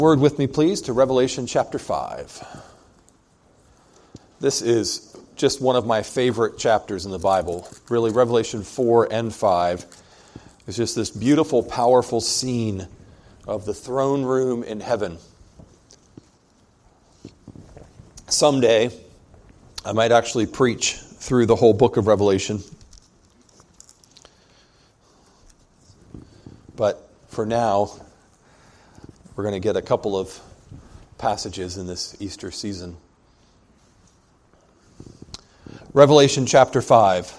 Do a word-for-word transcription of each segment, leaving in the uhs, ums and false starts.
Word with me, please, to Revelation chapter five. This is just one of my favorite chapters in the Bible. Really, Revelation four and five is just this beautiful, powerful scene of the throne room in heaven. Someday, I might actually preach through the whole book of Revelation. But for now, we're going to get a couple of passages in this Easter season. Revelation chapter five.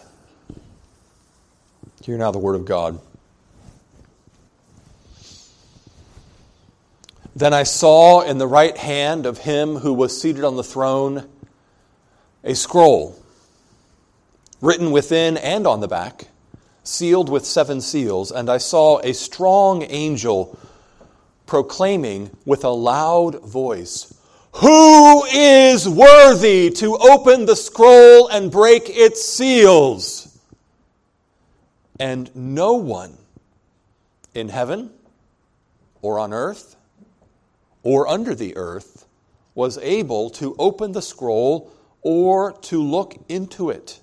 Hear now the word of God. Then I saw in the right hand of him who was seated on the throne a scroll, written within and on the back, sealed with seven seals, and I saw a strong angel proclaiming with a loud voice, "Who is worthy to open the scroll and break its seals?" And no one in heaven or on earth or under the earth was able to open the scroll or to look into it.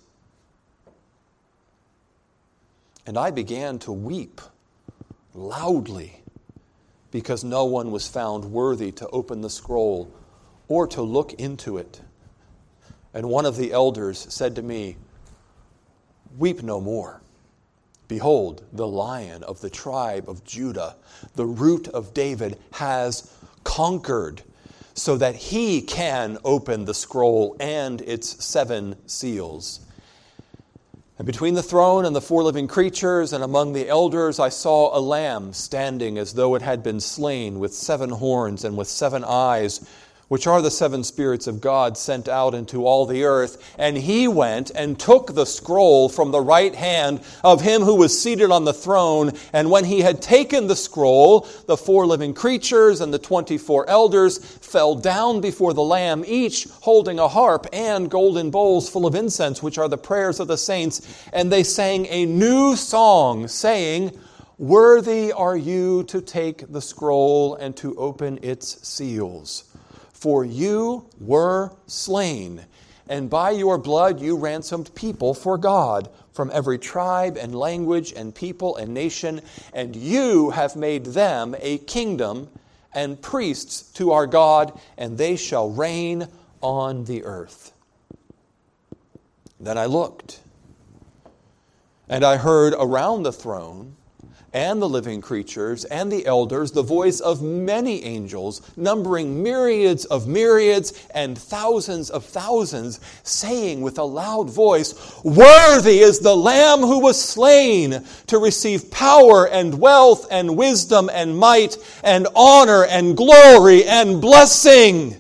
And I began to weep loudly, because no one was found worthy to open the scroll or to look into it. And one of the elders said to me, "Weep no more. Behold, the Lion of the tribe of Judah, the Root of David, has conquered, so that he can open the scroll and its seven seals." And between the throne and the four living creatures and among the elders I saw a lamb standing as though it had been slain, with seven horns and with seven eyes, which are the seven spirits of God sent out into all the earth. And he went and took the scroll from the right hand of him who was seated on the throne. And when he had taken the scroll, the four living creatures and the twenty-four elders fell down before the Lamb, each holding a harp and golden bowls full of incense, which are the prayers of the saints. And they sang a new song, saying, "Worthy are you to take the scroll and to open its seals. For you were slain, and by your blood you ransomed people for God from every tribe and language and people and nation, and you have made them a kingdom and priests to our God, and they shall reign on the earth." Then I looked, and I heard around the throne and the living creatures and the elders the voice of many angels, numbering myriads of myriads and thousands of thousands, saying with a loud voice, "Worthy is the Lamb who was slain to receive power and wealth and wisdom and might and honor and glory and blessing."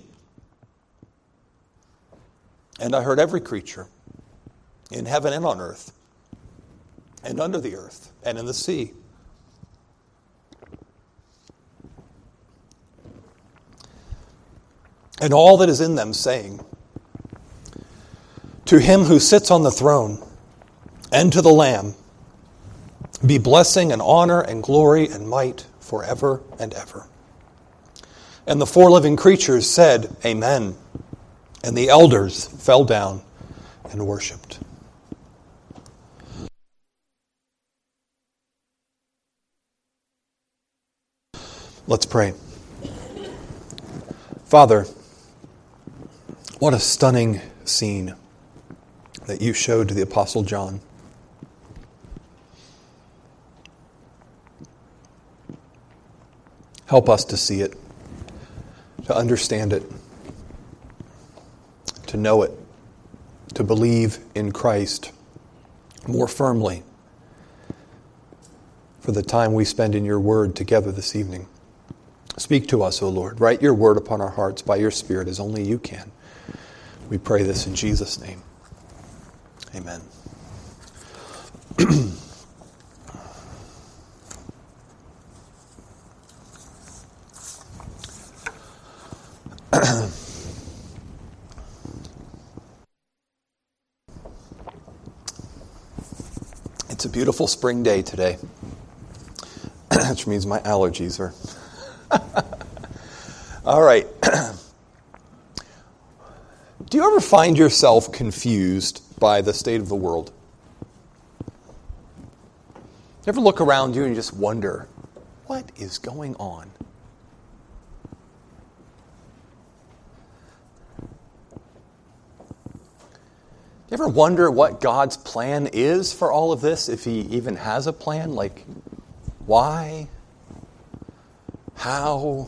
And I heard every creature in heaven and on earth and under the earth and in the sea, and all that is in them, saying, "To him who sits on the throne and to the Lamb be blessing and honor and glory and might forever and ever." And the four living creatures said, "Amen." And the elders fell down and worshipped. Let's pray. Father, what a stunning scene that you showed to the Apostle John. Help us to see it, to understand it, to know it, to believe in Christ more firmly for the time we spend in your word together this evening. Speak to us, O Lord. Write your word upon our hearts by your Spirit as only you can. We pray this in Jesus' name. Amen. It's a beautiful spring day today, which means my allergies are All right. Do you ever find yourself confused by the state of the world? You ever look around you and you just wonder, what is going on? You ever wonder what God's plan is for all of this, if He even has a plan? Like, why? How?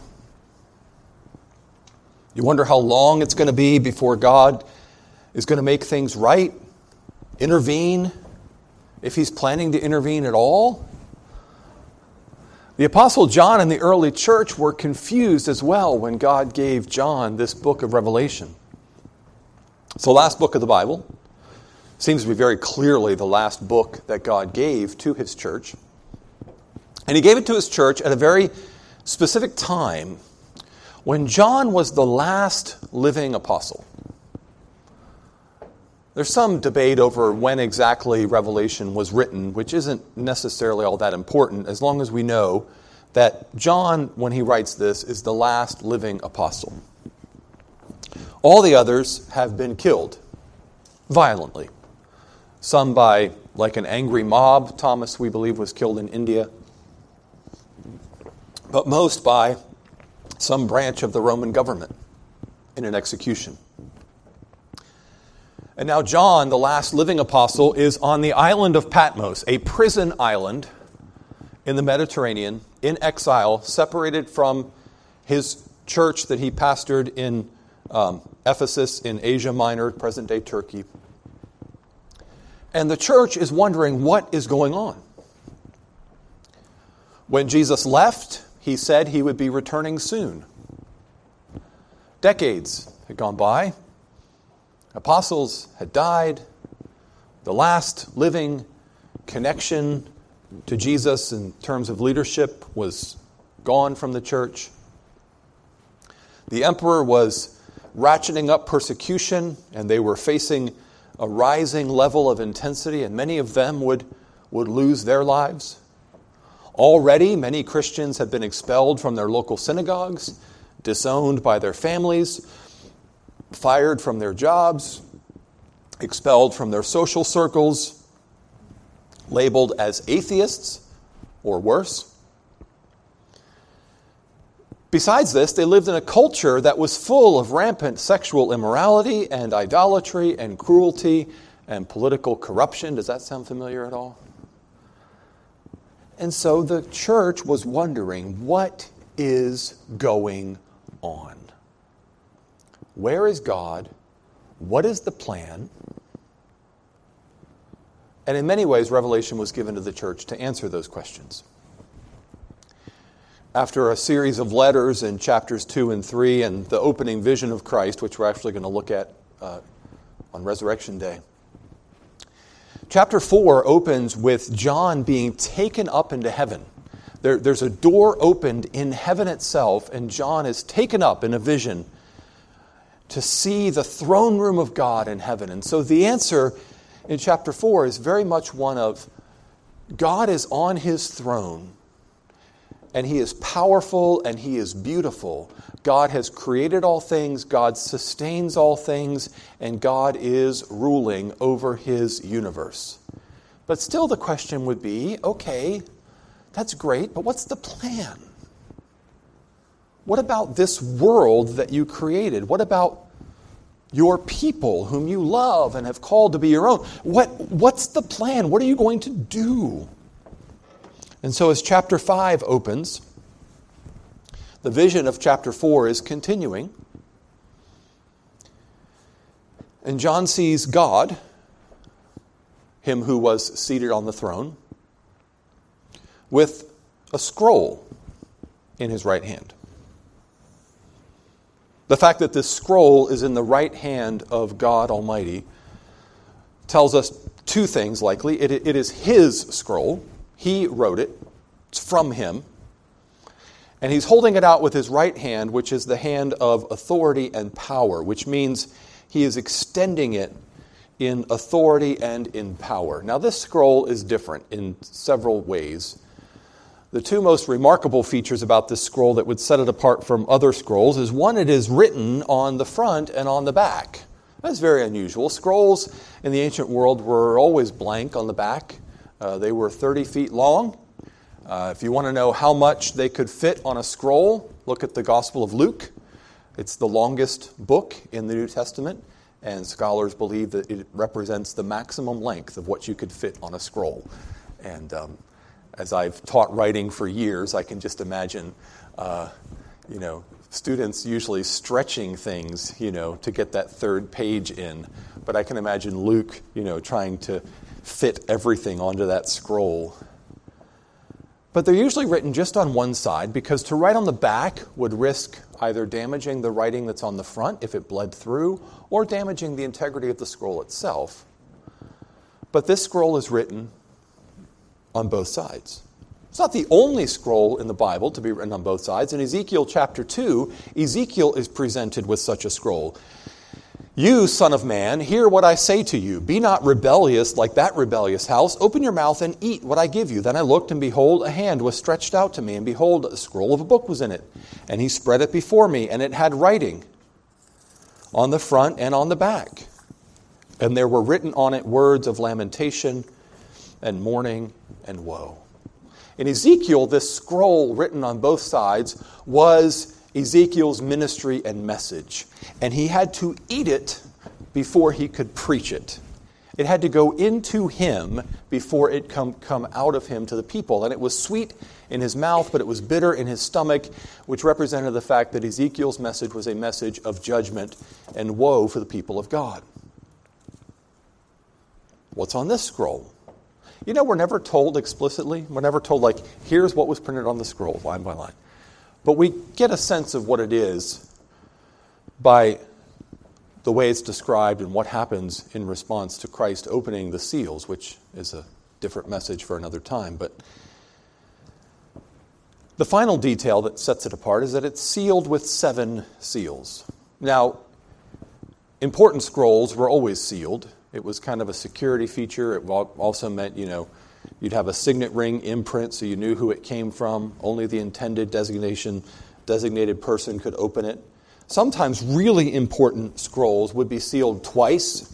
You wonder how long it's going to be before God is going to make things right, intervene, if He's planning to intervene at all. The Apostle John and the early church were confused as well when God gave John this book of Revelation. It's the last book of the Bible. Seems to be very clearly the last book that God gave to His church. And He gave it to His church at a very specific time when John was the last living apostle. There's some debate over when exactly Revelation was written, which isn't necessarily all that important, as long as we know that John, when he writes this, is the last living apostle. All the others have been killed violently. Some by, like an angry mob. Thomas, we believe, was killed in India. But most by some branch of the Roman government in an execution. And now John, the last living apostle, is on the island of Patmos, a prison island in the Mediterranean, in exile, separated from his church that he pastored in um, Ephesus in Asia Minor, present-day Turkey. And the church is wondering what is going on. When Jesus left, He said He would be returning soon. Decades had gone by. Apostles had died. The last living connection to Jesus in terms of leadership was gone from the church. The emperor was ratcheting up persecution, and they were facing a rising level of intensity, and many of them would, would lose their lives. Already, many Christians have been expelled from their local synagogues, disowned by their families, fired from their jobs, expelled from their social circles, labeled as atheists or worse. Besides this, they lived in a culture that was full of rampant sexual immorality and idolatry and cruelty and political corruption. Does that sound familiar at all? And so the church was wondering, what is going on? Where is God? What is the plan? And in many ways, Revelation was given to the church to answer those questions. After a series of letters in chapters two and three and the opening vision of Christ, which we're actually going to look at uh, on Resurrection Day, chapter four opens with John being taken up into heaven. There, there's a door opened in heaven itself, and John is taken up in a vision to see the throne room of God in heaven. And so the answer in chapter four is very much one of God is on His throne, and He is powerful and He is beautiful. God has created all things, God sustains all things, and God is ruling over His universe. But still the question would be, okay, that's great, but what's the plan? What about this world that you created? What about your people whom you love and have called to be your own? What, what's the plan? What are you going to do? And so as chapter five opens, the vision of chapter four is continuing. And John sees God, Him who was seated on the throne, with a scroll in His right hand. The fact that this scroll is in the right hand of God Almighty tells us two things likely. It, it is His scroll. He wrote it. It's from Him. And He's holding it out with His right hand, which is the hand of authority and power, which means He is extending it in authority and in power. Now, this scroll is different in several ways. The two most remarkable features about this scroll that would set it apart from other scrolls is, one, it is written on the front and on the back. That's very unusual. Scrolls in the ancient world were always blank on the back. Uh, they were thirty feet long. Uh, if you want to know how much they could fit on a scroll, look at the Gospel of Luke. It's the longest book in the New Testament, and scholars believe that it represents the maximum length of what you could fit on a scroll. And um, as I've taught writing for years, I can just imagine, uh, you know, students usually stretching things, you know, to get that third page in. But I can imagine Luke, you know, trying to fit everything onto that scroll. But they're usually written just on one side, because to write on the back would risk either damaging the writing that's on the front if it bled through, or damaging the integrity of the scroll itself. But this scroll is written on both sides. It's not the only scroll in the Bible to be written on both sides. In Ezekiel chapter two, Ezekiel is presented with such a scroll. You, son of man, hear what I say to you. Be not rebellious like that rebellious house. Open your mouth and eat what I give you. Then I looked, and behold, a hand was stretched out to me, and behold, a scroll of a book was in it. And he spread it before me, and it had writing on the front and on the back. And there were written on it words of lamentation and mourning and woe. In Ezekiel, this scroll written on both sides was Ezekiel's ministry and message. And he had to eat it before he could preach it. It had to go into him before it come, come out of him to the people. And it was sweet in his mouth, but it was bitter in his stomach, which represented the fact that Ezekiel's message was a message of judgment and woe for the people of God. What's on this scroll? You know, we're never told explicitly. We're never told, like, here's what was printed on the scroll, line by line. But we get a sense of what it is by the way it's described and what happens in response to Christ opening the seals, which is a different message for another time. But the final detail that sets it apart is that it's sealed with seven seals. Now, important scrolls were always sealed. It was kind of a security feature. It also meant, you know, you'd have a signet ring imprint so you knew who it came from. Only the intended designation, designated person could open it. Sometimes really important scrolls would be sealed twice.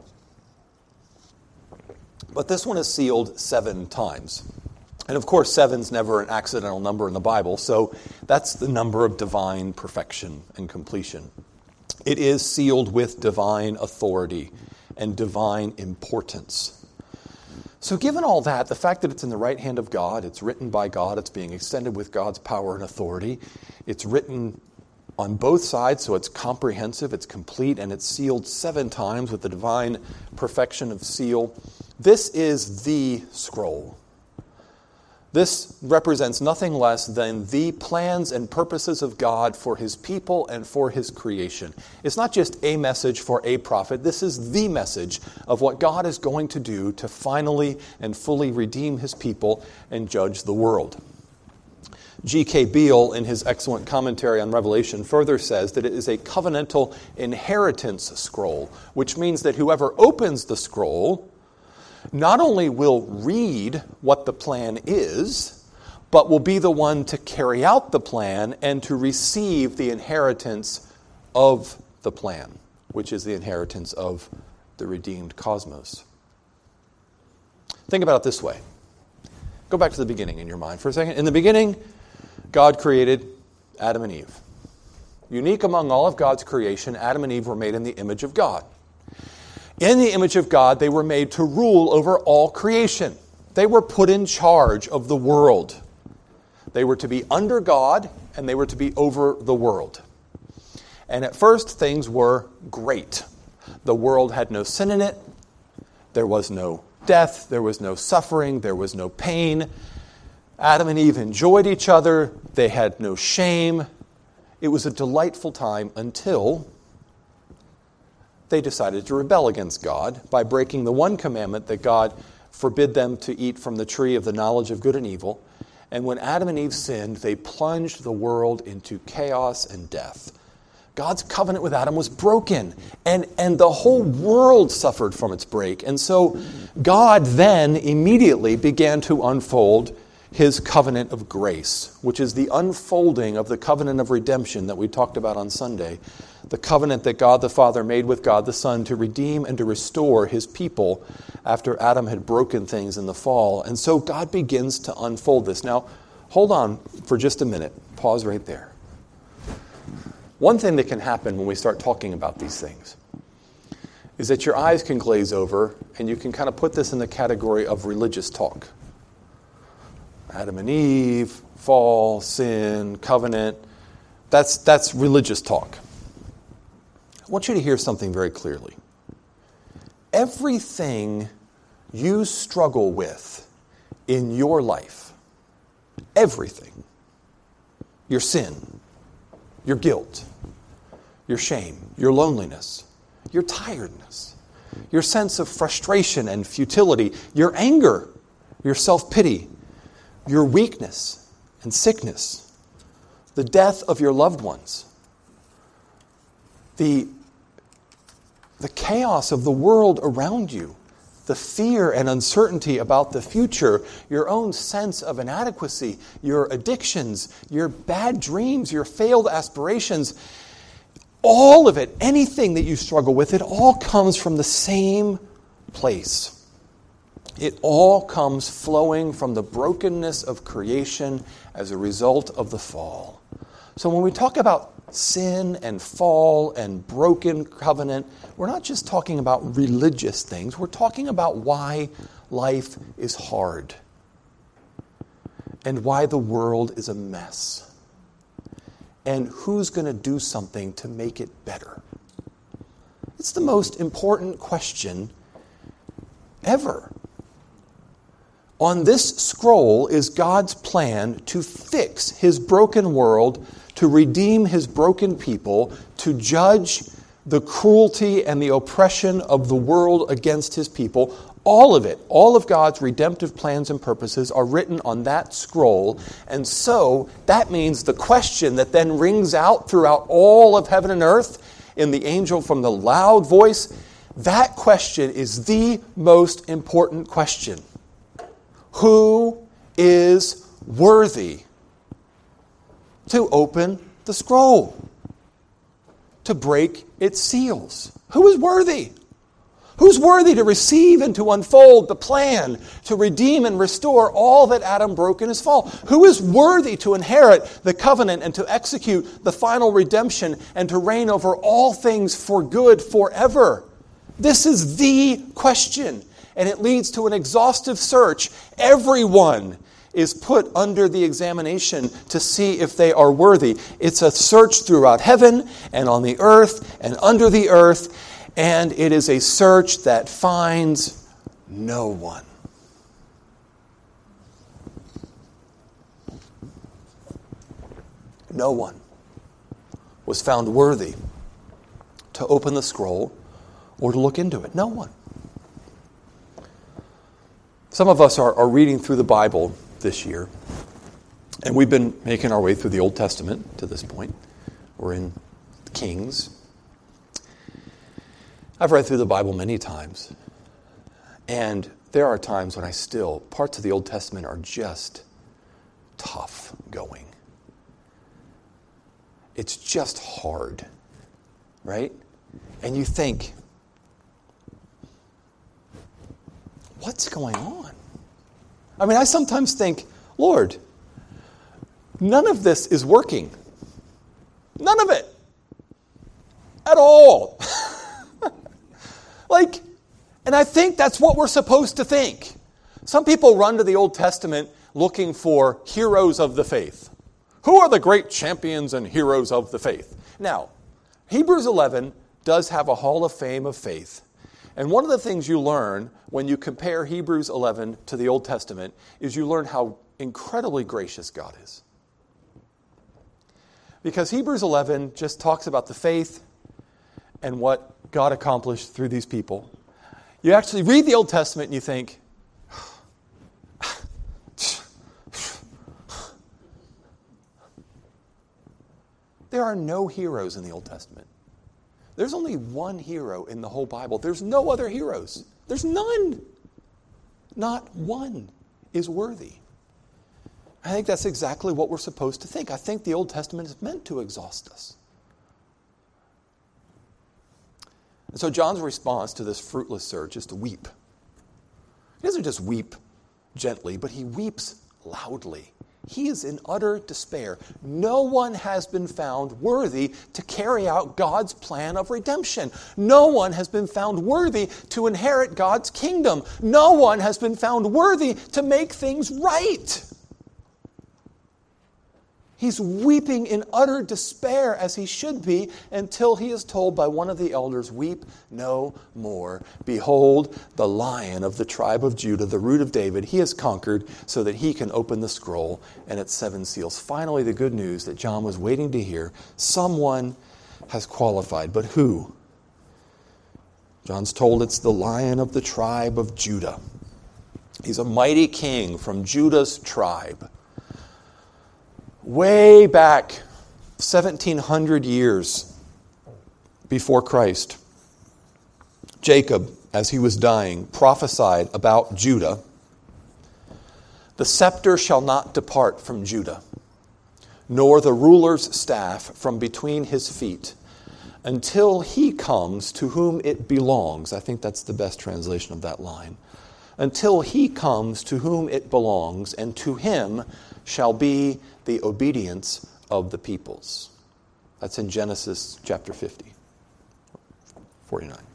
But this one is sealed seven times. And of course, seven's never an accidental number in the Bible, so that's the number of divine perfection and completion. It is sealed with divine authority and divine importance. So given all that, the fact that it's in the right hand of God, it's written by God, it's being extended with God's power and authority, it's written on both sides, so it's comprehensive, it's complete, and it's sealed seven times with the divine perfection of seal. This is the scroll. This represents nothing less than the plans and purposes of God for his people and for his creation. It's not just a message for a prophet. This is the message of what God is going to do to finally and fully redeem his people and judge the world. G K Beale, in his excellent commentary on Revelation, further says that it is a covenantal inheritance scroll, which means that whoever opens the scroll not only will read what the plan is, but will be the one to carry out the plan and to receive the inheritance of the plan, which is the inheritance of the redeemed cosmos. Think about it this way. Go back to the beginning in your mind for a second. In the beginning, God created Adam and Eve. Unique among all of God's creation, Adam and Eve were made in the image of God. In the image of God, they were made to rule over all creation. They were put in charge of the world. They were to be under God, and they were to be over the world. And at first, things were great. The world had no sin in it. There was no death. There was no suffering. There was no pain. Adam and Eve enjoyed each other. They had no shame. It was a delightful time until they decided to rebel against God by breaking the one commandment that God forbid them to eat from the tree of the knowledge of good and evil. And when Adam and Eve sinned, they plunged the world into chaos and death. God's covenant with Adam was broken, and, and the whole world suffered from its break. And so God then immediately began to unfold his covenant of grace, which is the unfolding of the covenant of redemption that we talked about on Sunday, the covenant that God the Father made with God the Son to redeem and to restore his people after Adam had broken things in the fall. And so God begins to unfold this. Now, hold on for just a minute. Pause right there. One thing that can happen when we start talking about these things is that your eyes can glaze over, and you can kind of put this in the category of religious talk. Adam and Eve, fall, sin, covenant. That's, that's religious talk. I want you to hear something very clearly. Everything you struggle with in your life, everything, your sin, your guilt, your shame, your loneliness, your tiredness, your sense of frustration and futility, your anger, your self-pity, your weakness and sickness, the death of your loved ones, the, the chaos of the world around you, the fear and uncertainty about the future, your own sense of inadequacy, your addictions, your bad dreams, your failed aspirations, all of it, anything that you struggle with, it all comes from the same place. It all comes flowing from the brokenness of creation as a result of the fall. So when we talk about sin and fall and broken covenant, we're not just talking about religious things. We're talking about why life is hard and why the world is a mess and who's going to do something to make it better. It's the most important question ever. On this scroll is God's plan to fix his broken world, to redeem his broken people, to judge the cruelty and the oppression of the world against his people. All of it, all of God's redemptive plans and purposes are written on that scroll. And so that means the question that then rings out throughout all of heaven and earth in the angel from the loud voice, that question is the most important question. Who is worthy to open the scroll, to break its seals? Who is worthy? Who's worthy to receive and to unfold the plan to redeem and restore all that Adam broke in his fall? Who is worthy to inherit the covenant and to execute the final redemption and to reign over all things for good forever? This is the question, and it leads to an exhaustive search. Everyone is put under the examination to see if they are worthy. It's a search throughout heaven and on the earth and under the earth, and it is a search that finds no one. No one was found worthy to open the scroll or to look into it. No one. Some of us are, are reading through the Bible this year, and we've been making our way through the Old Testament to this point. We're in Kings. I've read through the Bible many times, and there are times when I still, parts of the Old Testament are just tough going. It's just hard, right? And you think, what's going on? I mean, I sometimes think, Lord, none of this is working. None of it. At all. Like, and I think that's what we're supposed to think. Some people run to the Old Testament looking for heroes of the faith. Who are the great champions and heroes of the faith? Now, Hebrews eleven does have a hall of fame of faith. And one of the things you learn when you compare Hebrews eleven to the Old Testament is you learn how incredibly gracious God is. Because Hebrews eleven just talks about the faith and what God accomplished through these people. You actually read the Old Testament and you think, there are no heroes in the Old Testament. There's only one hero in the whole Bible. There's no other heroes. There's none. Not one is worthy. I think that's exactly what we're supposed to think. I think the Old Testament is meant to exhaust us. And so John's response to this fruitless search is to weep. He doesn't just weep gently, but he weeps loudly. He is in utter despair. No one has been found worthy to carry out God's plan of redemption. No one has been found worthy to inherit God's kingdom. No one has been found worthy to make things right. He's weeping in utter despair, as he should be, until he is told by one of the elders, "Weep no more. Behold, the Lion of the tribe of Judah, the Root of David, he has conquered so that he can open the scroll and its seven seals." Finally, the good news that John was waiting to hear. Someone has qualified, but who? John's told it's the Lion of the tribe of Judah. He's a mighty king from Judah's tribe. Way back, seventeen hundred years before Christ, Jacob, as he was dying, prophesied about Judah. "The scepter shall not depart from Judah, nor the ruler's staff from between his feet, until he comes to whom it belongs." I think that's the best translation of that line. "Until he comes to whom it belongs, and to him shall be the obedience of the peoples." That's in Genesis chapter fifty, forty-nine.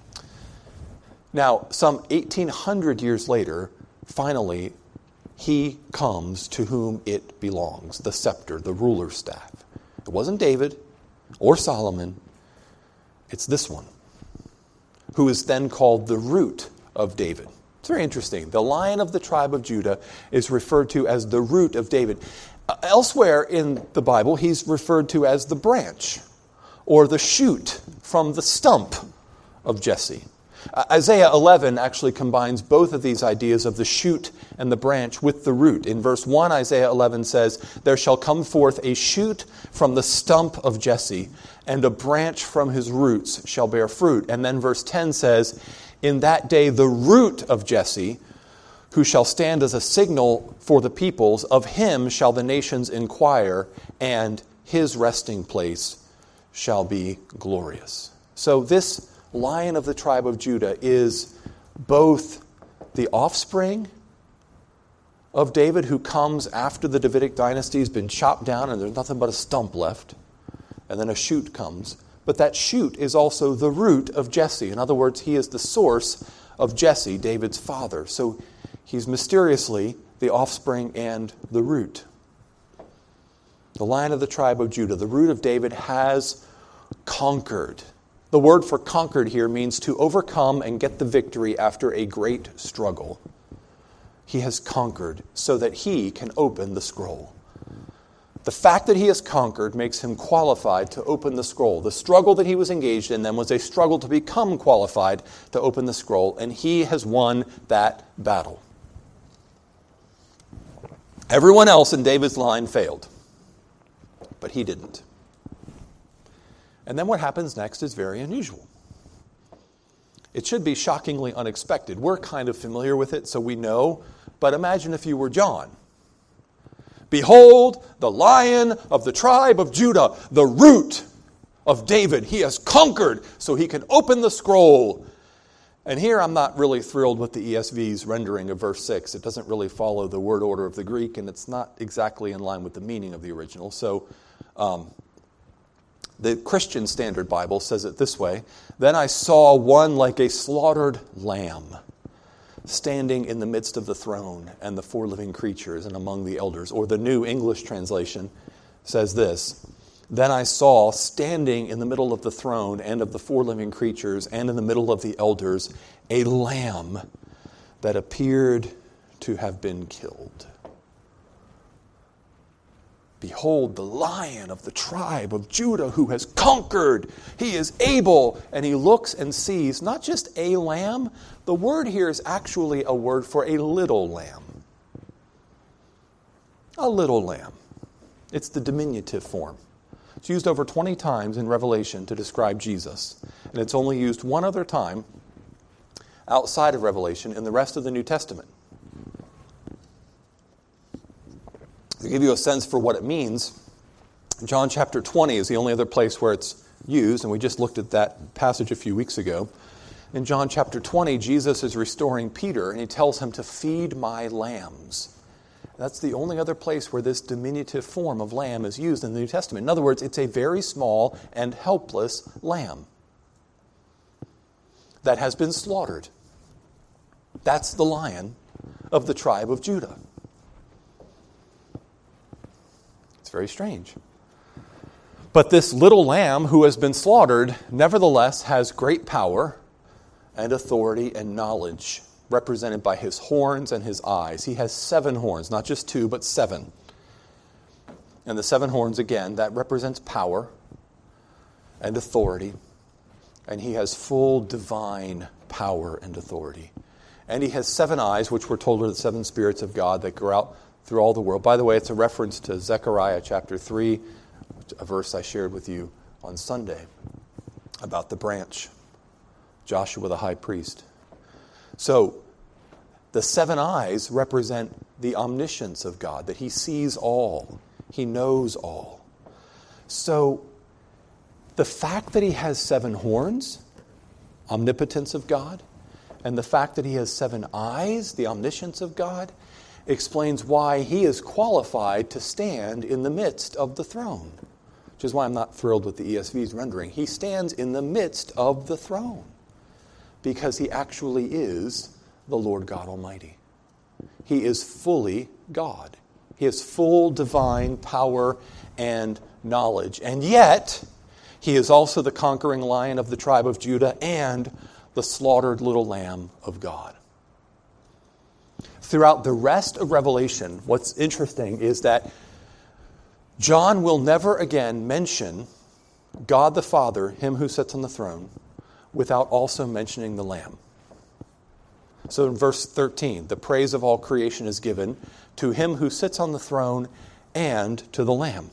Now, some eighteen hundred years later, finally, he comes to whom it belongs, the scepter, the ruler's staff. It wasn't David or Solomon. It's this one, who is then called the root of David. It's very interesting. The Lion of the tribe of Judah is referred to as the root of David. Uh, elsewhere in the Bible, he's referred to as the branch or the shoot from the stump of Jesse. Uh, Isaiah eleven actually combines both of these ideas of the shoot and the branch with the root. In verse one, Isaiah eleven says, "There shall come forth a shoot from the stump of Jesse, and a branch from his roots shall bear fruit." And then verse ten says, "In that day the root of Jesse, who shall stand as a signal for the peoples, of him shall the nations inquire, and his resting place shall be glorious." So this Lion of the tribe of Judah is both the offspring of David, who comes after the Davidic dynasty has been chopped down and there's nothing but a stump left, and then a shoot comes. But that shoot is also the root of Jesse. In other words, he is the source of Jesse, David's father. So he's mysteriously the offspring and the root. The Lion of the tribe of Judah, the root of David, has conquered. The word for conquered here means to overcome and get the victory after a great struggle. He has conquered so that he can open the scroll. The fact that he has conquered makes him qualified to open the scroll. The struggle that he was engaged in then was a struggle to become qualified to open the scroll, and he has won that battle. Everyone else in David's line failed, but he didn't. And then what happens next is very unusual. It should be shockingly unexpected. We're kind of familiar with it, so we know, but imagine if you were John. "Behold, the Lion of the tribe of Judah, the root of David. He has conquered so he can open the scroll." And here I'm not really thrilled with the E S V's rendering of verse six. It doesn't really follow the word order of the Greek, and it's not exactly in line with the meaning of the original. So um, the Christian Standard Bible says it this way: "Then I saw one like a slaughtered lamb, standing in the midst of the throne and the four living creatures and among the elders." Or the New English translation says this: "Then I saw, standing in the middle of the throne and of the four living creatures and in the middle of the elders, a lamb that appeared to have been killed." Behold, the Lion of the tribe of Judah who has conquered. He is able. And he looks and sees not just a lamb. The word here is actually a word for a little lamb. A little lamb. It's the diminutive form. It's used over twenty times in Revelation to describe Jesus. And it's only used one other time outside of Revelation in the rest of the New Testament. To give you a sense for what it means, John chapter twenty is the only other place where it's used, and we just looked at that passage a few weeks ago. In John chapter twenty, Jesus is restoring Peter, and he tells him to feed my lambs. That's the only other place where this diminutive form of lamb is used in the New Testament. In other words, it's a very small and helpless lamb that has been slaughtered. That's the Lion of the tribe of Judah. It's very strange. But this little lamb who has been slaughtered, nevertheless, has great power and authority and knowledge, represented by his horns and his eyes. He has seven horns, not just two, but seven. And the seven horns, again, that represents power and authority. And he has full divine power and authority. And he has seven eyes, which we're told are the seven spirits of God that go out through all the world. By the way, it's a reference to Zechariah chapter three, a verse I shared with you on Sunday about the branch, Joshua the high priest. So, the seven eyes represent the omniscience of God, that he sees all, he knows all. So, the fact that he has seven horns, omnipotence of God, and the fact that he has seven eyes, the omniscience of God, explains why he is qualified to stand in the midst of the throne. Which is why I'm not thrilled with the E S V's rendering. He stands in the midst of the throne because he actually is the Lord God Almighty. He is fully God. He has full divine power and knowledge. And yet, he is also the conquering Lion of the tribe of Judah and the slaughtered little Lamb of God. Throughout the rest of Revelation, what's interesting is that John will never again mention God the Father, him who sits on the throne, without also mentioning the Lamb. So in verse thirteen, the praise of all creation is given to him who sits on the throne and to the Lamb.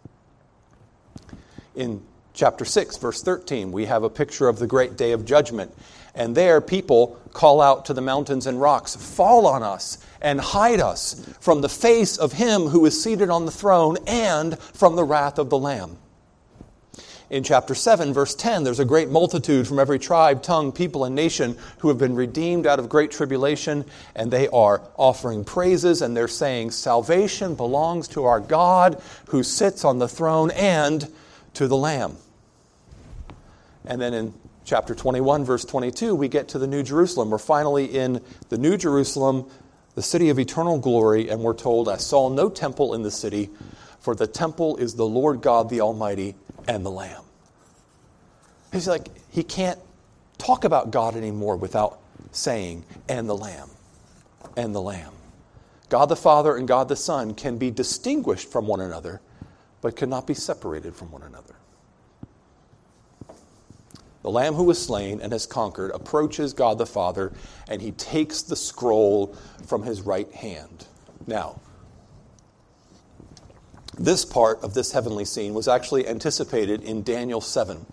In chapter six, verse thirteen, we have a picture of the great day of judgment. And there people call out to the mountains and rocks, "Fall on us and hide us from the face of him who is seated on the throne and from the wrath of the Lamb." In chapter seven, verse ten, there's a great multitude from every tribe, tongue, people, and nation who have been redeemed out of great tribulation, and they are offering praises, and they're saying, "Salvation belongs to our God who sits on the throne and to the Lamb." And then in chapter twenty-one, verse twenty-two, we get to the New Jerusalem. We're finally in the New Jerusalem, the city of eternal glory, and we're told, "I saw no temple in the city, for the temple is the Lord God the Almighty and the Lamb." He's like, he can't talk about God anymore without saying, "and the Lamb, and the Lamb." God the Father and God the Son can be distinguished from one another, but cannot be separated from one another. The Lamb who was slain and has conquered approaches God the Father, and he takes the scroll from his right hand. Now, this part of this heavenly scene was actually anticipated in Daniel seven.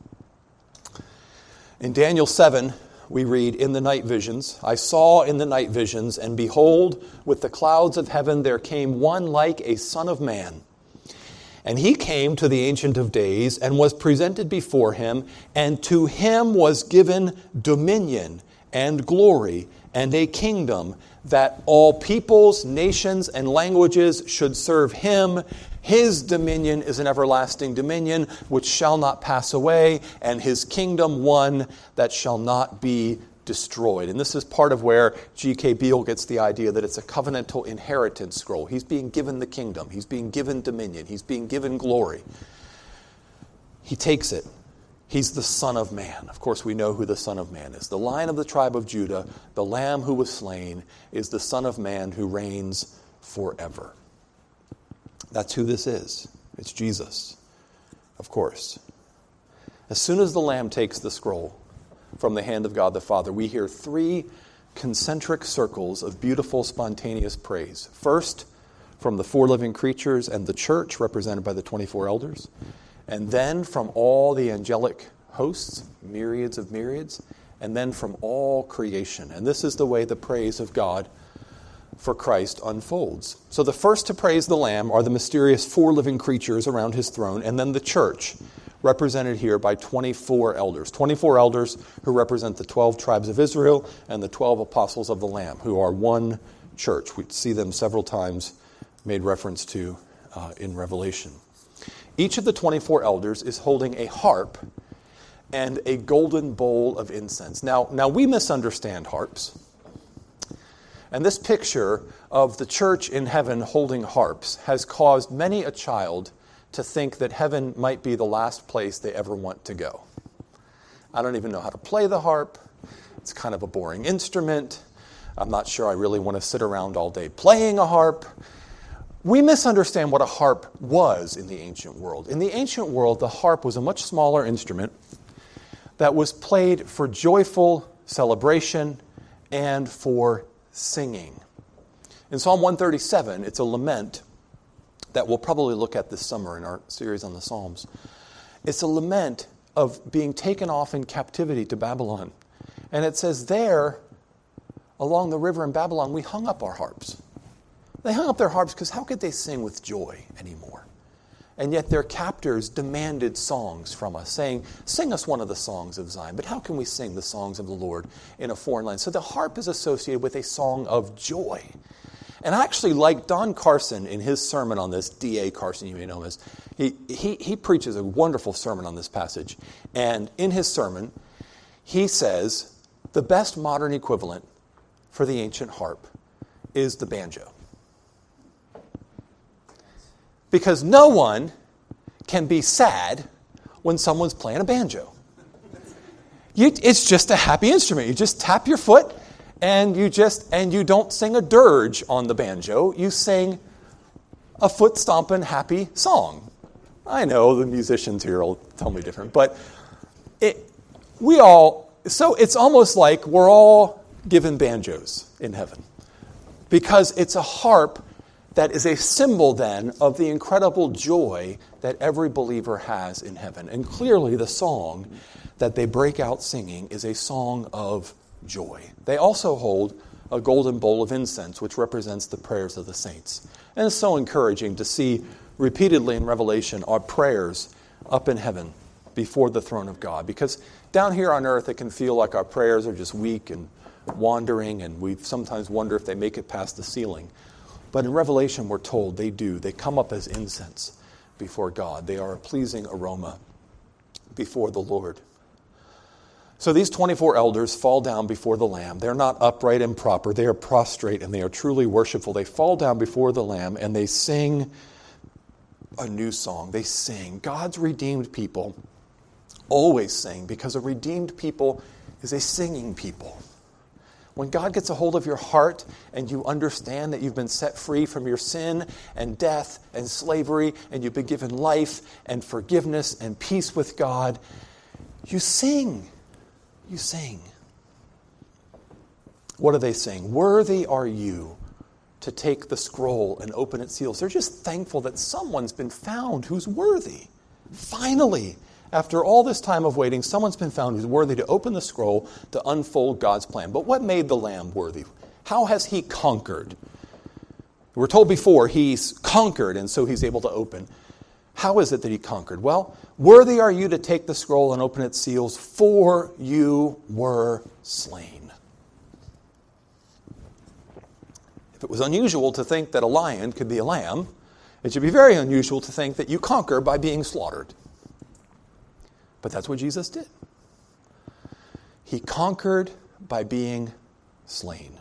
In Daniel seven, we read, "In the night visions, I saw in the night visions, and behold, with the clouds of heaven there came one like a son of man. And he came to the Ancient of Days and was presented before him, and to him was given dominion and glory and a kingdom, that all peoples, nations, and languages should serve him. His dominion is an everlasting dominion which shall not pass away, and his kingdom one that shall not be destroyed." And this is part of where G K Beale gets the idea that it's a covenantal inheritance scroll. He's being given the kingdom. He's being given dominion. He's being given glory. He takes it. He's the Son of Man. Of course, we know who the Son of Man is. The Lion of the tribe of Judah, the Lamb who was slain, is the Son of Man who reigns forever. That's who this is. It's Jesus, of course. As soon as the Lamb takes the scroll from the hand of God the Father, we hear three concentric circles of beautiful, spontaneous praise. First, from the four living creatures and the church, represented by the twenty-four elders. And then from all the angelic hosts, myriads of myriads. And then from all creation. And this is the way the praise of God for Christ unfolds. So the first to praise the Lamb are the mysterious four living creatures around his throne, and then the church, represented here by twenty-four elders. twenty-four elders who represent the twelve tribes of Israel and the twelve apostles of the Lamb, who are one church. We see them several times made reference to uh, in Revelation. Each of the twenty-four elders is holding a harp and a golden bowl of incense. Now, now we misunderstand harps. And this picture of the church in heaven holding harps has caused many a child to think that heaven might be the last place they ever want to go. I don't even know how to play the harp. It's kind of a boring instrument. I'm not sure I really want to sit around all day playing a harp. We misunderstand what a harp was in the ancient world. In the ancient world, the harp was a much smaller instrument that was played for joyful celebration and for singing. In Psalm one thirty-seven, it's a lament that we'll probably look at this summer in our series on the Psalms. It's a lament of being taken off in captivity to Babylon. And it says there, along the river in Babylon, we hung up our harps. They hung up their harps because how could they sing with joy anymore? And yet their captors demanded songs from us, saying, sing us one of the songs of Zion. But how can we sing the songs of the Lord in a foreign land? So the harp is associated with a song of joy. And I actually like Don Carson in his sermon on this, D A Carson, you may know him as, he, he, he preaches a wonderful sermon on this passage. And in his sermon, he says, the best modern equivalent for the ancient harp is the banjo. Because no one can be sad when someone's playing a banjo. You, it's just a happy instrument. You just tap your foot and you just and you don't sing a dirge on the banjo. You sing a foot stomping happy song. I know the musicians here will tell me different, but it we all so it's almost like we're all given banjos in heaven because it's a harp that is a symbol then of the incredible joy that every believer has in heaven. And clearly the song that they break out singing is a song of joy. They also hold a golden bowl of incense, which represents the prayers of the saints. And it's so encouraging to see repeatedly in Revelation our prayers up in heaven before the throne of God. Because down here on earth, it can feel like our prayers are just weak and wandering, and we sometimes wonder if they make it past the ceiling. But in Revelation, we're told they do. They come up as incense before God. They are a pleasing aroma before the Lord. So these twenty-four elders fall down before the Lamb. They're not upright and proper. They are prostrate and they are truly worshipful. They fall down before the Lamb and they sing a new song. They sing. God's redeemed people always sing because a redeemed people is a singing people. When God gets a hold of your heart and you understand that you've been set free from your sin and death and slavery and you've been given life and forgiveness and peace with God, you sing. You sing. What do they sing? Worthy are you to take the scroll and open its seals. They're just thankful that someone's been found who's worthy. Finally, after all this time of waiting, someone's been found who's worthy to open the scroll to unfold God's plan. But what made the Lamb worthy? How has he conquered? We're told before he's conquered, and so he's able to open. How is it that he conquered? Well, worthy are you to take the scroll and open its seals, for you were slain. If it was unusual to think that a lion could be a lamb, it should be very unusual to think that you conquer by being slaughtered. But that's what Jesus did. He conquered by being slain.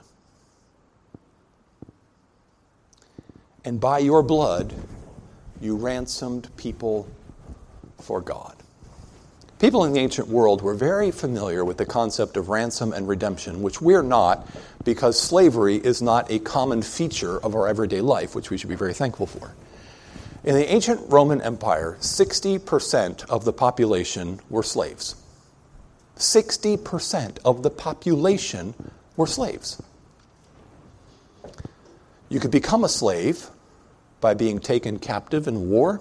And by your blood, you ransomed people for God. People in the ancient world were very familiar with the concept of ransom and redemption, which we're not, because slavery is not a common feature of our everyday life, which we should be very thankful for. In the ancient Roman Empire, sixty percent of the population were slaves. sixty percent of the population were slaves. You could become a slave by being taken captive in war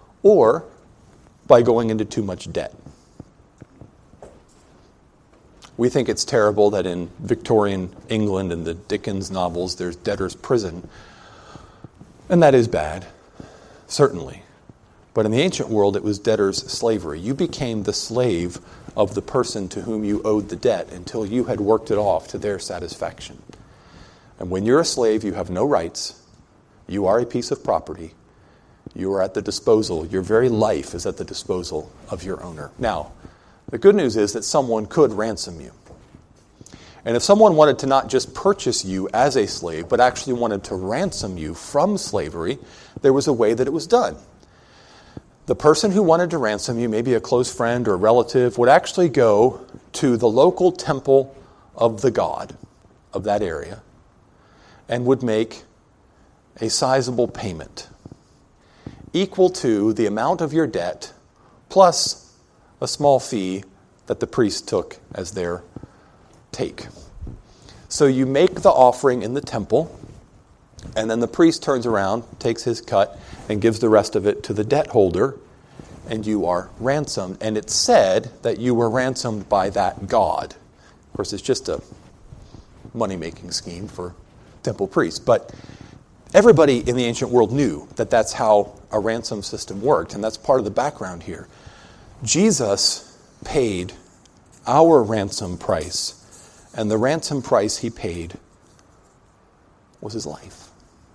or by going into too much debt. We think it's terrible that in Victorian England and the Dickens novels there's debtor's prison. And that is bad, certainly. But in the ancient world it was debtor's slavery. You became the slave of the person to whom you owed the debt until you had worked it off to their satisfaction. And when you're a slave, you have no rights. You are a piece of property. You are at the disposal. Your very life is at the disposal of your owner. Now, the good news is that someone could ransom you. And if someone wanted to not just purchase you as a slave, but actually wanted to ransom you from slavery, there was a way that it was done. The person who wanted to ransom you, maybe a close friend or a relative, would actually go to the local temple of the god of that area and would make a sizable payment equal to the amount of your debt plus a small fee that the priest took as their take. So you make the offering in the temple, and then the priest turns around, takes his cut, and gives the rest of it to the debt holder, and you are ransomed. And it's said that you were ransomed by that god. Of course, it's just a money-making scheme for temple priests. But everybody in the ancient world knew that that's how a ransom system worked, and that's part of the background here. Jesus paid our ransom price, and the ransom price he paid was his life.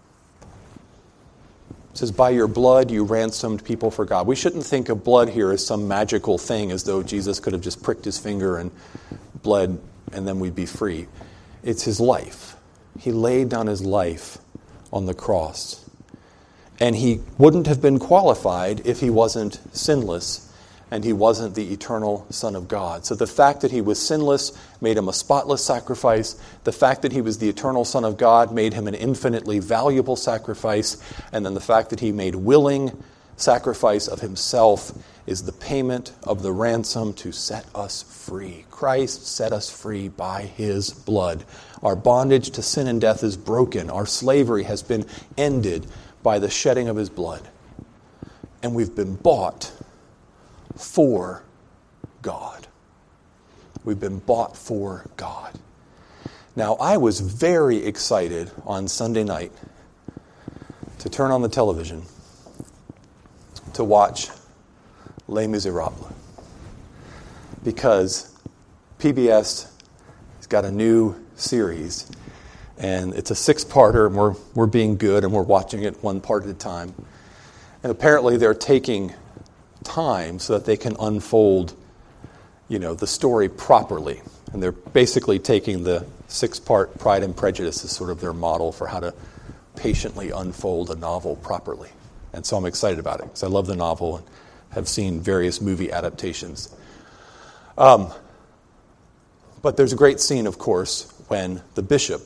It says, by your blood you ransomed people for God. We shouldn't think of blood here as some magical thing, as though Jesus could have just pricked his finger and bled and then we'd be free. It's his life. He laid down his life on the cross. And he wouldn't have been qualified if he wasn't sinless and he wasn't the eternal Son of God. So the fact that he was sinless made him a spotless sacrifice. The fact that he was the eternal Son of God made him an infinitely valuable sacrifice. And then the fact that he made willing sacrifice of himself is the payment of the ransom to set us free. Christ set us free by his blood. Our bondage to sin and death is broken. Our slavery has been ended by the shedding of his blood. And we've been bought for God. We've been bought for God. Now, I was very excited on Sunday night to turn on the television to watch Les Miserables, because P B S has got a new series, and it's a six-parter, and we're, we're being good, and we're watching it one part at a time. And apparently they're taking time so that they can unfold, you know, the story properly. And they're basically taking the six-part Pride and Prejudice as sort of their model for how to patiently unfold a novel properly. And so I'm excited about it, because I love the novel and have seen various movie adaptations. Um, but there's a great scene, of course, when the bishop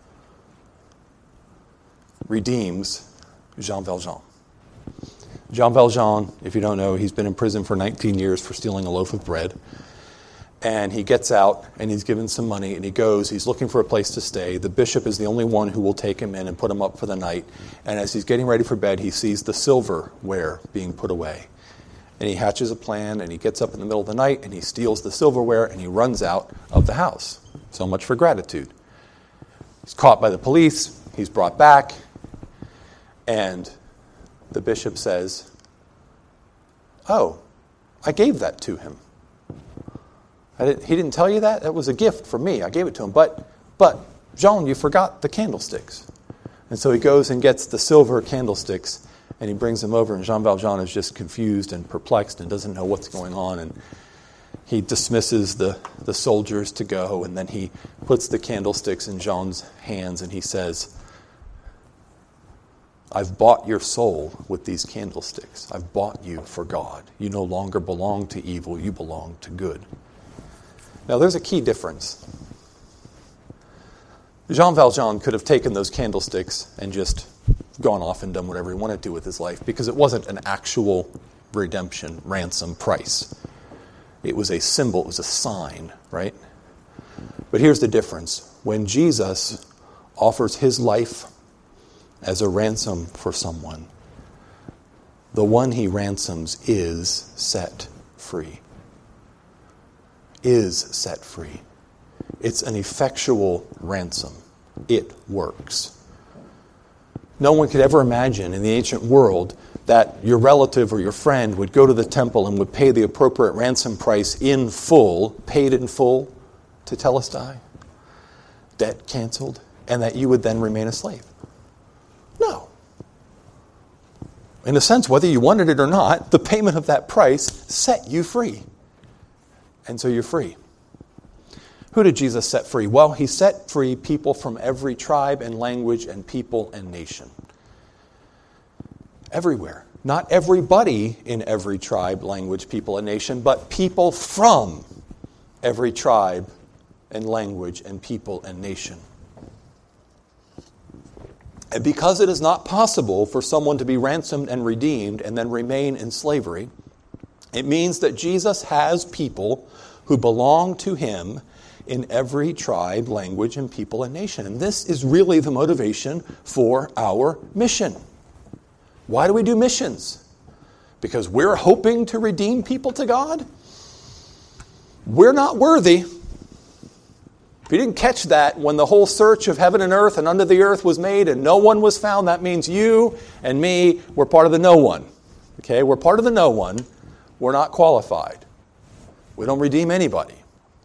redeems Jean Valjean. Jean Valjean, if you don't know, he's been in prison for nineteen years for stealing a loaf of bread. And he gets out, and he's given some money, and he goes. He's looking for a place to stay. The bishop is the only one who will take him in and put him up for the night. And as he's getting ready for bed, he sees the silverware being put away. And he hatches a plan, and he gets up in the middle of the night, and he steals the silverware, and he runs out of the house. So much for gratitude. He's caught by the police. He's brought back. And the bishop says, "Oh, I gave that to him. I didn't, he didn't tell you that? That was a gift from me. I gave it to him. But, but Jean, you forgot the candlesticks." And so he goes and gets the silver candlesticks, and he brings them over, and Jean Valjean is just confused and perplexed and doesn't know what's going on. And he dismisses the, the soldiers to go, and then he puts the candlesticks in Jean's hands, and he says, "I've bought your soul with these candlesticks. I've bought you for God. You no longer belong to evil. You belong to good." Now, there's a key difference. Jean Valjean could have taken those candlesticks and just gone off and done whatever he wanted to with his life, because it wasn't an actual redemption, ransom price. It was a symbol, it was a sign, right? But here's the difference. When Jesus offers his life as a ransom for someone, the one he ransoms is set free. Is set free. It's an effectual ransom. It works. No one could ever imagine in the ancient world that your relative or your friend would go to the temple and would pay the appropriate ransom price in full, paid in full, to Telestai, debt canceled, and that you would then remain a slave. No. In a sense, whether you wanted it or not, the payment of that price set you free. And so you're free. Who did Jesus set free? Well, he set free people from every tribe and language and people and nation. Everywhere. Not everybody in every tribe, language, people, and nation, but people from every tribe and language and people and nation. And because it is not possible for someone to be ransomed and redeemed and then remain in slavery, it means that Jesus has people who belong to him in every tribe, language, and people and nation. And this is really the motivation for our mission. Why do we do missions? Because we're hoping to redeem people to God? We're not worthy. If you didn't catch that when the whole search of heaven and earth and under the earth was made and no one was found, that means you and me, we're part of the no one. Okay, we're part of the no one. We're not qualified. We don't redeem anybody.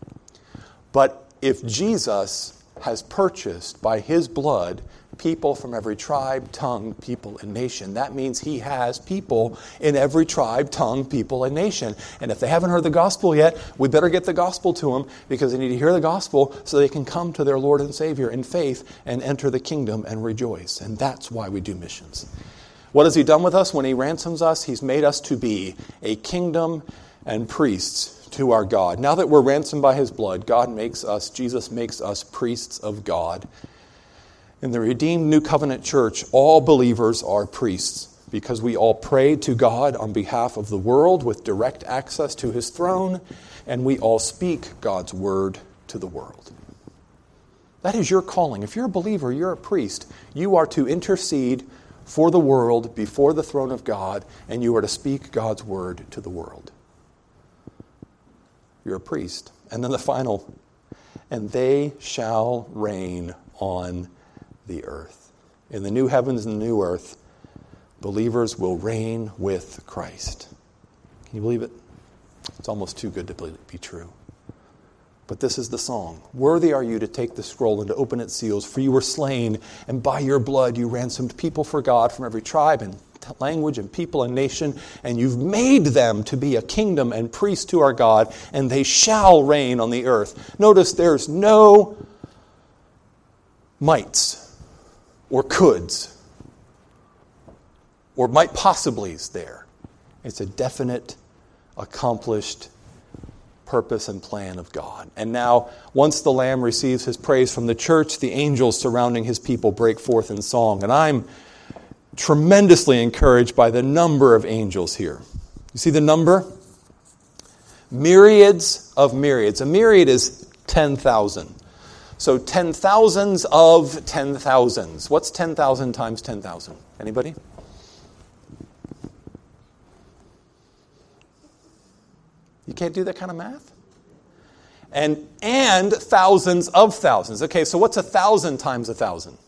But if Jesus has purchased by his blood people from every tribe, tongue, people, and nation, that means he has people in every tribe, tongue, people, and nation. And if they haven't heard the gospel yet, we better get the gospel to them because they need to hear the gospel so they can come to their Lord and Savior in faith and enter the kingdom and rejoice. And that's why we do missions. What has he done with us when he ransoms us? He's made us to be a kingdom and priests to our God. Now that we're ransomed by his blood, God makes us, Jesus makes us priests of God. In the redeemed New Covenant Church, all believers are priests because we all pray to God on behalf of the world with direct access to his throne, and we all speak God's word to the world. That is your calling. If you're a believer, you're a priest. You are to intercede for the world before the throne of God, and you are to speak God's word to the world. You're a priest. And then the final, and they shall reign on the earth. In the new heavens and the new earth, believers will reign with Christ. Can you believe it? It's almost too good to be true. But this is the song. Worthy are you to take the scroll and to open its seals, for you were slain, and by your blood you ransomed people for God from every tribe and language and people and nation, and you've made them to be a kingdom and priests to our God, and they shall reign on the earth. Notice there's no mights or coulds or might possiblys there. It's a definite, accomplished purpose and plan of God. And now, once the Lamb receives his praise from the church, the angels surrounding his people break forth in song. And I'm tremendously encouraged by the number of angels here. You see the number? Myriads of myriads. A myriad is ten thousand. So ten thousands of ten thousands. What's ten thousand times ten thousand? Anybody? You can't do that kind of math? And and thousands of thousands. Okay, so what's a thousand times a thousand?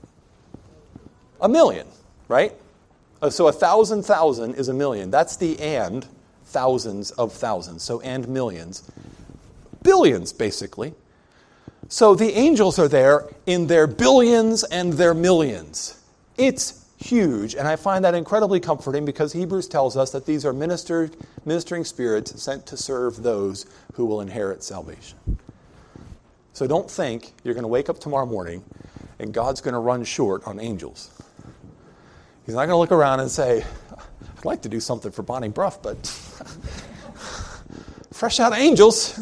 A million, right? So a thousand thousand is a million. That's the and thousands of thousands. So and millions. Billions, basically. So the angels are there in their billions and their millions. It's huge, and I find that incredibly comforting because Hebrews tells us that these are ministered, ministering spirits sent to serve those who will inherit salvation. So don't think you're going to wake up tomorrow morning and God's going to run short on angels. He's not going to look around and say, I'd like to do something for Bonnie Bruff, but fresh out of angels.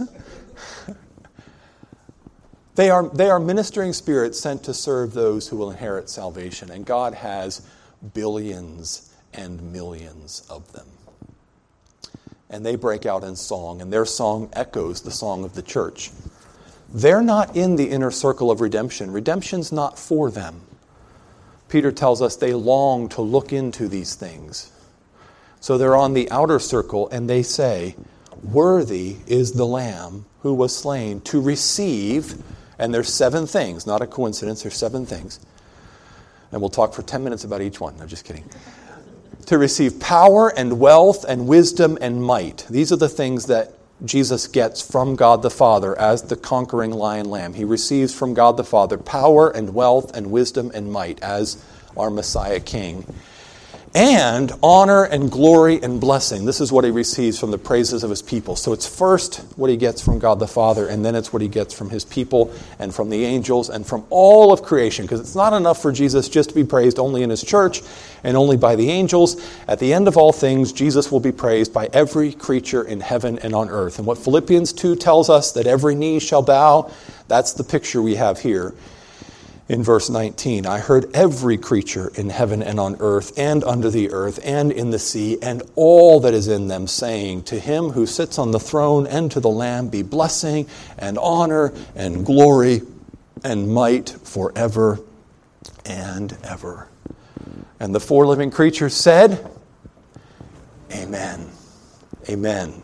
They are, they are ministering spirits sent to serve those who will inherit salvation. And God has billions and millions of them. And they break out in song, and their song echoes the song of the church. They're not in the inner circle of redemption. Redemption's not for them. Peter tells us they long to look into these things. So they're on the outer circle, and they say, Worthy is the Lamb who was slain to receive, and there's seven things, not a coincidence, there's seven things. And we'll talk for ten minutes about each one. No, just kidding. To receive power and wealth and wisdom and might. These are the things that Jesus gets from God the Father as the conquering lion lamb. He receives from God the Father power and wealth and wisdom and might as our Messiah King. And honor and glory and blessing. This is what he receives from the praises of his people. So it's first what he gets from God the Father, and then it's what he gets from his people and from the angels and from all of creation. Because it's not enough for Jesus just to be praised only in his church and only by the angels. At the end of all things, Jesus will be praised by every creature in heaven and on earth. And what Philippians two tells us, that every knee shall bow, that's the picture we have here. In verse nineteen, I heard every creature in heaven and on earth and under the earth and in the sea and all that is in them saying, to him who sits on the throne and to the Lamb be blessing and honor and glory and might forever and ever. And the four living creatures said, Amen. Amen.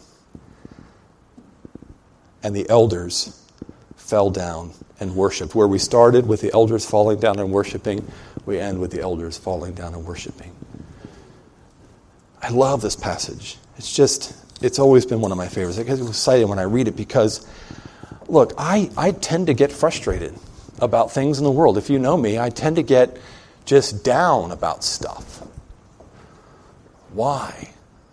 And the elders fell down and worshipped. Where we started with the elders falling down and worshiping, we end with the elders falling down and worshiping. I love this passage. It's just, it's always been one of my favorites. I get excited when I read it because, look, I, I tend to get frustrated about things in the world. If you know me, I tend to get just down about stuff. Why?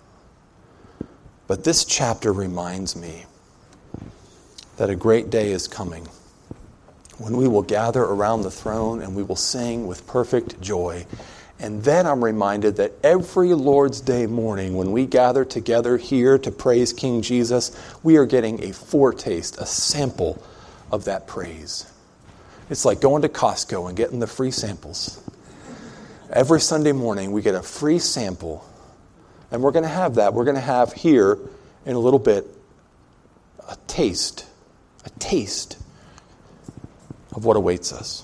But this chapter reminds me that a great day is coming when we will gather around the throne and we will sing with perfect joy. And then I'm reminded that every Lord's Day morning when we gather together here to praise King Jesus, we are getting a foretaste, a sample of that praise. It's like going to Costco and getting the free samples. Every Sunday morning we get a free sample. And we're going to have that. We're going to have here in a little bit a taste, a taste of what awaits us.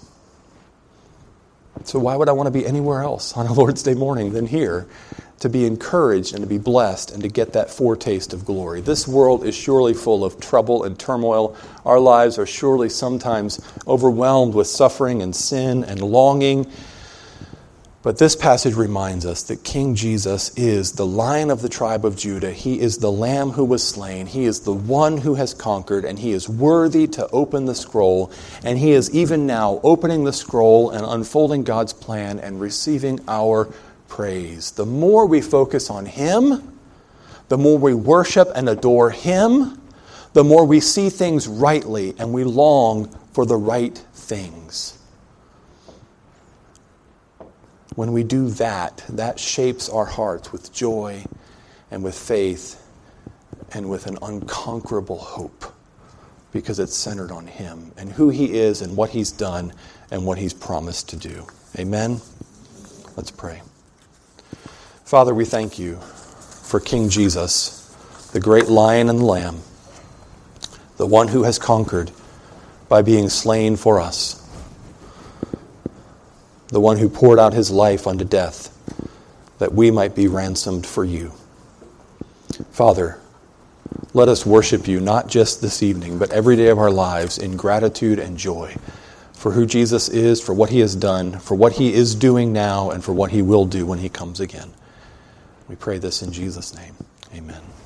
So why would I want to be anywhere else on a Lord's Day morning than here to be encouraged and to be blessed and to get that foretaste of glory? This world is surely full of trouble and turmoil. Our lives are surely sometimes overwhelmed with suffering and sin and longing. But this passage reminds us that King Jesus is the Lion of the tribe of Judah. He is the Lamb who was slain. He is the one who has conquered, and he is worthy to open the scroll. And he is even now opening the scroll and unfolding God's plan and receiving our praise. The more we focus on him, the more we worship and adore him, the more we see things rightly and we long for the right things. When we do that, that shapes our hearts with joy and with faith and with an unconquerable hope because it's centered on him and who he is and what he's done and what he's promised to do. Amen? Let's pray. Father, we thank you for King Jesus, the great Lion and the Lamb, the one who has conquered by being slain for us, the one who poured out his life unto death, that we might be ransomed for you. Father, let us worship you not just this evening, but every day of our lives in gratitude and joy for who Jesus is, for what he has done, for what he is doing now, and for what he will do when he comes again. We pray this in Jesus' name. Amen.